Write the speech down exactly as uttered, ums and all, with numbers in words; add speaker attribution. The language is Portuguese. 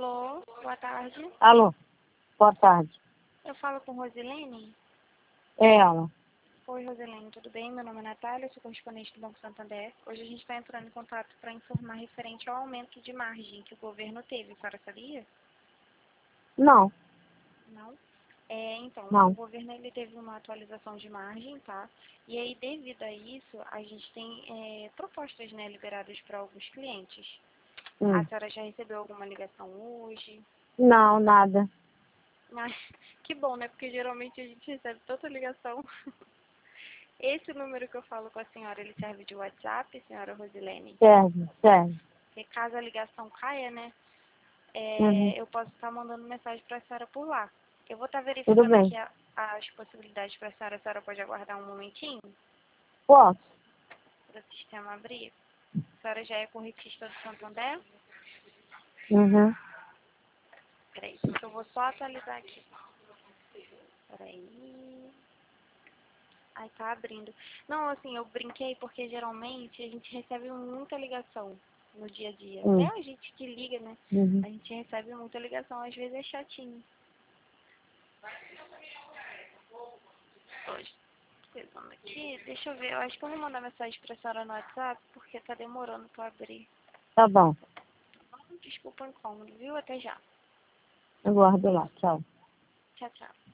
Speaker 1: Alô, boa tarde.
Speaker 2: Alô, boa tarde.
Speaker 1: Eu falo com Rosilene?
Speaker 2: É ela.
Speaker 1: Oi, Rosilene, tudo bem? Meu nome é Natália, eu sou correspondente do Banco Santander. Hoje a gente está entrando em contato para informar referente ao aumento de margem que o governo teve. A senhora sabia?
Speaker 2: Não,
Speaker 1: Não? É, então, o
Speaker 2: não.
Speaker 1: governo ele teve uma atualização de margem, tá? E aí, devido a isso, a gente tem é, propostas, né, liberadas para alguns clientes. A
Speaker 2: Hum.
Speaker 1: senhora já recebeu alguma ligação hoje?
Speaker 2: Não, nada.
Speaker 1: Ah, que bom, né? Porque geralmente a gente recebe tanta ligação. Esse número que eu falo com a senhora, ele serve de WhatsApp, senhora Rosilene?
Speaker 2: Serve, serve.
Speaker 1: Porque caso a ligação caia, né,
Speaker 2: Uhum.
Speaker 1: é, eu posso estar mandando mensagem para a senhora por lá. Eu vou estar
Speaker 2: Tudo
Speaker 1: verificando
Speaker 2: bem.
Speaker 1: aqui a- as possibilidades para a senhora. A senhora pode aguardar um momentinho
Speaker 2: Posso?
Speaker 1: para o sistema abrir? A senhora já é corretista do Santander?
Speaker 2: Uhum.
Speaker 1: Peraí, eu vou só atualizar aqui. Peraí. Ai, tá abrindo. Não, assim, eu brinquei porque geralmente a gente recebe muita ligação no dia a dia. Até
Speaker 2: Hum.
Speaker 1: a gente que liga, né?
Speaker 2: Uhum.
Speaker 1: A gente recebe muita ligação, às vezes é chatinho. Hoje, pesquisando aqui, deixa eu ver, eu acho que eu vou mandar mensagem pra senhora no WhatsApp porque tá demorando pra abrir.
Speaker 2: Tá bom.
Speaker 1: Desculpa o incômodo, viu? Até já.
Speaker 2: Eu guardo lá. Tchau.
Speaker 1: Tchau, tchau.